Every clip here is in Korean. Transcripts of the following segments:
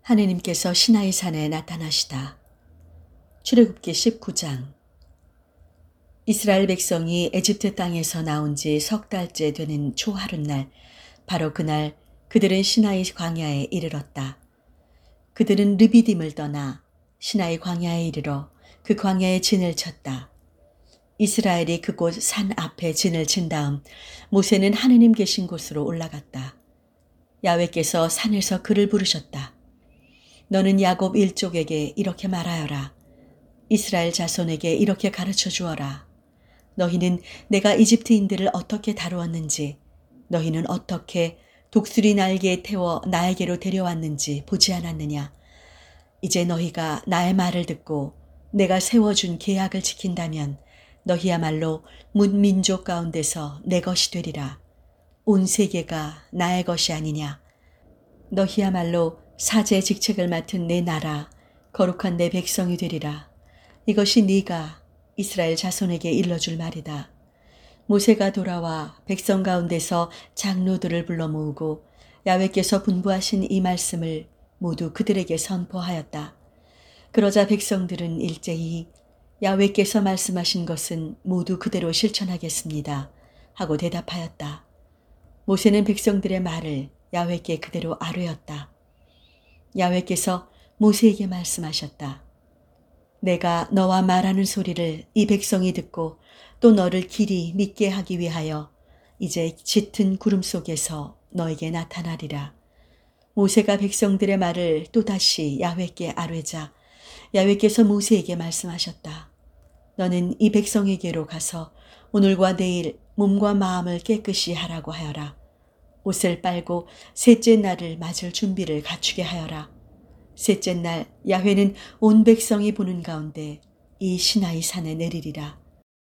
하느님께서 시나이 산에 나타나시다. 출애굽기 19장. 이스라엘 백성이 에집트 땅에서 나온 지 석 달째 되는 초하룻날, 바로 그날 그들은 시나이 광야에 이르렀다. 그들은 르비딤을 떠나 시나이 광야에 이르러 그 광야에 진을 쳤다. 이스라엘이 그곳 산 앞에 진을 친 다음 모세는 하느님 계신 곳으로 올라갔다. 야훼께서 산에서 그를 부르셨다. 너는 야곱 일족에게 이렇게 말하여라. 이스라엘 자손에게 이렇게 가르쳐 주어라. 너희는 내가 이집트인들을 어떻게 다루었는지, 너희는 어떻게 독수리 날개에 태워 나에게로 데려왔는지 보지 않았느냐. 이제 너희가 나의 말을 듣고 내가 세워준 계약을 지킨다면 너희야말로 문민족 가운데서 내 것이 되리라. 온 세계가 나의 것이 아니냐. 너희야말로 사제 직책을 맡은 내 나라, 거룩한 내 백성이 되리라. 이것이 네가 이스라엘 자손에게 일러줄 말이다. 모세가 돌아와 백성 가운데서 장로들을 불러 모으고 야훼께서 분부하신 이 말씀을 모두 그들에게 선포하였다. 그러자 백성들은 일제히 야훼께서 말씀하신 것은 모두 그대로 실천하겠습니다 하고 대답하였다. 모세는 백성들의 말을 야훼께 그대로 아뢰었다. 야훼께서 모세에게 말씀하셨다. 내가 너와 말하는 소리를 이 백성이 듣고 또 너를 길이 믿게 하기 위하여 이제 짙은 구름 속에서 너에게 나타나리라. 모세가 백성들의 말을 또다시 야훼께 아뢰자 야훼께서 모세에게 말씀하셨다. 너는 이 백성에게로 가서 오늘과 내일 몸과 마음을 깨끗이 하라고 하여라. 옷을 빨고 셋째 날을 맞을 준비를 갖추게 하여라. 셋째 날 야훼는 온 백성이 보는 가운데 이 시나이 산에 내리리라.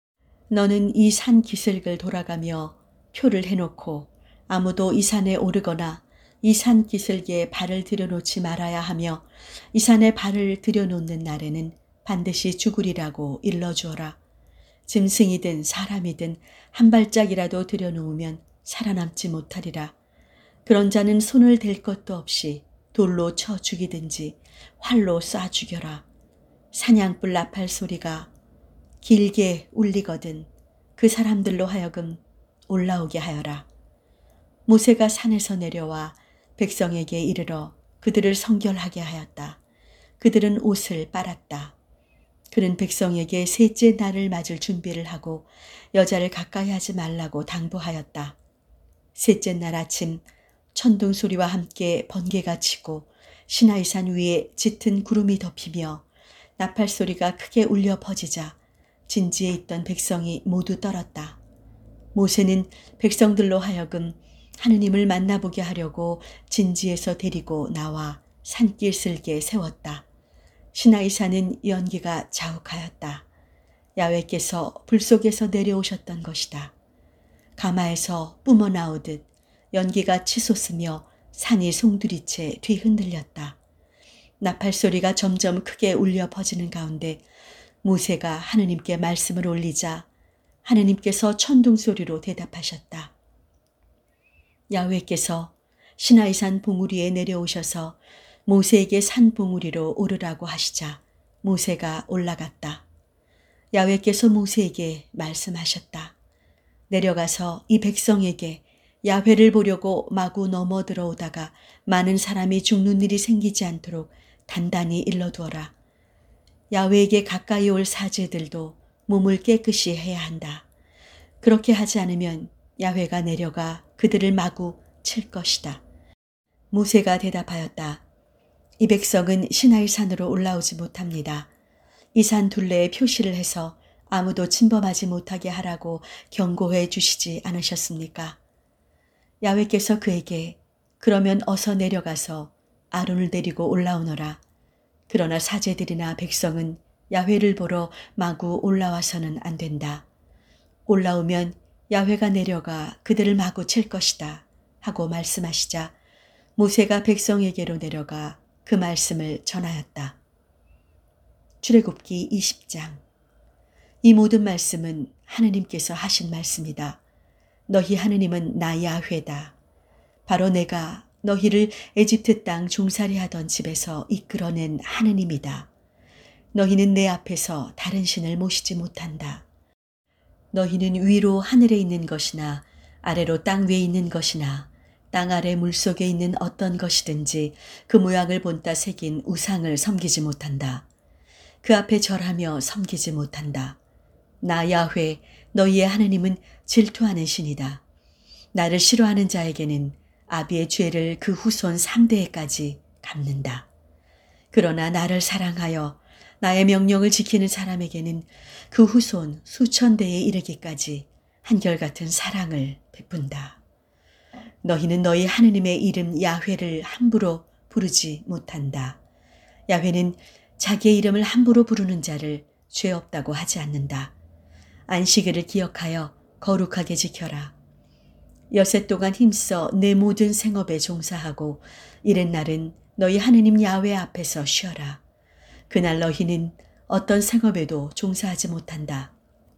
너는 이 산 기슭을 돌아가며 표를 해놓고 아무도 이 산에 오르거나 이 산 기슭에 발을 들여놓지 말아야 하며 이 산에 발을 들여놓는 날에는 반드시 죽으리라고 일러주어라. 짐승이든 사람이든 한 발짝이라도 들여놓으면 살아남지 못하리라. 그런 자는 손을 댈 것도 없이 돌로 쳐 죽이든지 활로 쏴 죽여라. 사냥불 나팔 소리가 길게 울리거든 그 사람들로 하여금 올라오게 하여라. 모세가 산에서 내려와 백성에게 이르러 그들을 성결하게 하였다. 그들은 옷을 빨았다. 그는 백성에게 셋째 날을 맞을 준비를 하고 여자를 가까이 하지 말라고 당부하였다. 셋째 날 아침 천둥 소리와 함께 번개가 치고 시나이산 위에 짙은 구름이 덮이며 나팔 소리가 크게 울려 퍼지자 진지에 있던 백성이 모두 떨었다. 모세는 백성들로 하여금 하느님을 만나보게 하려고 진지에서 데리고 나와 산길 쓸게 세웠다. 시나이산은 연기가 자욱하였다. 야훼께서 불 속에서 내려오셨던 것이다. 가마에서 뿜어 나오듯 연기가 치솟으며 산이 송두리째 뒤흔들렸다. 나팔 소리가 점점 크게 울려 퍼지는 가운데 모세가 하느님께 말씀을 올리자 하느님께서 천둥 소리로 대답하셨다. 야훼께서 시나이산 봉우리에 내려오셔서 모세에게 산 봉우리로 오르라고 하시자 모세가 올라갔다. 야훼께서 모세에게 말씀하셨다. 내려가서 이 백성에게 야훼를 보려고 마구 넘어 들어오다가 많은 사람이 죽는 일이 생기지 않도록 단단히 일러두어라. 야훼에게 가까이 올 사제들도 몸을 깨끗이 해야 한다. 그렇게 하지 않으면 야훼가 내려가 그들을 마구 칠 것이다. 모세가 대답하였다. 이 백성은 시나이 산으로 올라오지 못합니다. 이 산 둘레에 표시를 해서 아무도 침범하지 못하게 하라고 경고해 주시지 않으셨습니까? 야훼께서 그에게 그러면 어서 내려가서 아론을 데리고 올라오너라. 그러나 사제들이나 백성은 야훼를 보러 마구 올라와서는 안 된다. 올라오면 야훼가 내려가 그들을 마구 칠 것이다 하고 말씀하시자 모세가 백성에게로 내려가 그 말씀을 전하였다. 출애굽기 20장. 이 모든 말씀은 하느님께서 하신 말씀이다. 너희 하느님은 나 야훼다. 바로 내가 너희를 에집트 땅 종살이 하던 집에서 이끌어낸 하느님이다. 너희는 내 앞에서 다른 신을 모시지 못한다. 너희는 위로 하늘에 있는 것이나 아래로 땅 위에 있는 것이나 땅 아래 물속에 있는 어떤 것이든지 그 모양을 본따 새긴 우상을 섬기지 못한다. 그 앞에 절하며 섬기지 못한다. 나 야훼 너희의 하느님은 질투하는 신이다. 나를 싫어하는 자에게는 아비의 죄를 그 후손 3대에까지 갚는다. 그러나 나를 사랑하여 나의 명령을 지키는 사람에게는 그 후손 수천 대에 이르기까지 한결같은 사랑을 베푼다. 너희는 너희 하느님의 이름 야훼를 함부로 부르지 못한다. 야훼는 자기의 이름을 함부로 부르는 자를 죄 없다고 하지 않는다. 안식일을 기억하여 거룩하게 지켜라. 여섯 동안 힘써 내 모든 생업에 종사하고 이튿날은 너희 하느님 야훼 앞에서 쉬어라. 그날 너희는 어떤 생업에도 종사하지 못한다.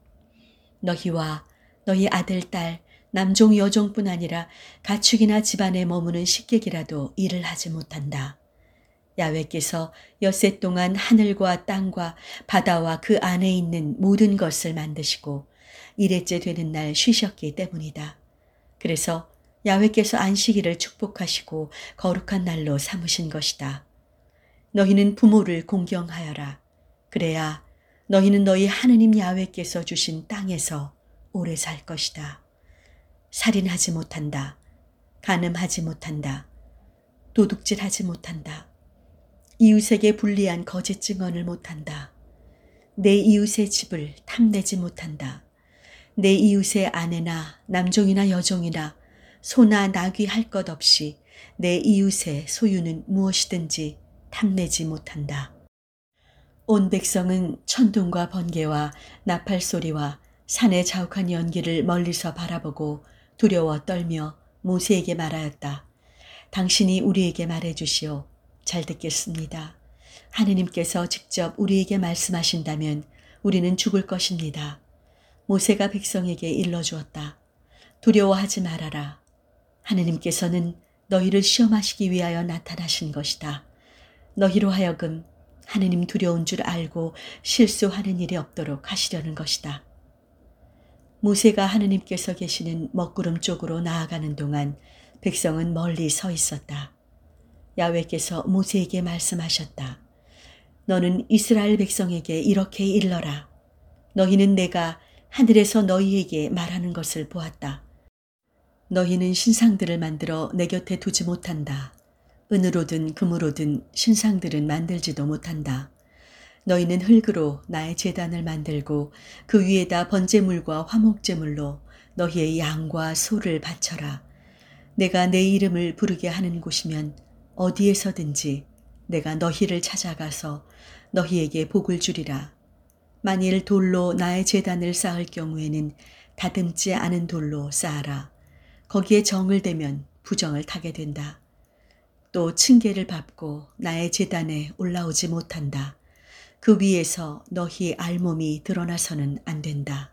너희와 너희 아들, 딸, 남종, 여종뿐 아니라 가축이나 집안에 머무는 식객이라도 일을 하지 못한다. 야훼께서 엿새 동안 하늘과 땅과 바다와 그 안에 있는 모든 것을 만드시고 일회째 되는 날 쉬셨기 때문이다. 그래서 야훼께서 안식일을 축복하시고 거룩한 날로 삼으신 것이다. 너희는 부모를 공경하여라. 그래야 너희는 너희 하느님 야훼께서 주신 땅에서 오래 살 것이다. 살인하지 못한다. 간음하지 못한다. 도둑질하지 못한다. 이웃에게 불리한 거짓 증언을 못한다. 내 이웃의 집을 탐내지 못한다. 내 이웃의 아내나 남종이나 여종이나 소나 나귀 할 것 없이 내 이웃의 소유는 무엇이든지 탐내지 못한다. 온 백성은 천둥과 번개와 나팔 소리와 산의 자욱한 연기를 멀리서 바라보고 두려워 떨며 모세에게 말하였다. 당신이 우리에게 말해주시오. 잘 듣겠습니다. 하느님께서 직접 우리에게 말씀하신다면 우리는 죽을 것입니다. 모세가 백성에게 일러주었다. 두려워하지 말아라. 하느님께서는 너희를 시험하시기 위하여 나타나신 것이다. 너희로 하여금 하느님 두려운 줄 알고 실수하는 일이 없도록 하시려는 것이다. 모세가 하느님께서 계시는 먹구름 쪽으로 나아가는 동안 백성은 멀리 서 있었다. 야훼께서 모세에게 말씀하셨다. 너는 이스라엘 백성에게 이렇게 일러라. 너희는 내가 하늘에서 너희에게 말하는 것을 보았다. 너희는 신상들을 만들어 내 곁에 두지 못한다. 은으로든 금으로든 신상들은 만들지도 못한다. 너희는 흙으로 나의 제단을 만들고 그 위에다 번제물과 화목제물로 너희의 양과 소를 바쳐라. 내가 내 이름을 부르게 하는 곳이면 어디에서든지 내가 너희를 찾아가서 너희에게 복을 주리라. 만일 돌로 나의 제단을 쌓을 경우에는 다듬지 않은 돌로 쌓아라. 거기에 정을 대면 부정을 타게 된다. 또 층계를 밟고 나의 제단에 올라오지 못한다. 그 위에서 너희 알몸이 드러나서는 안 된다.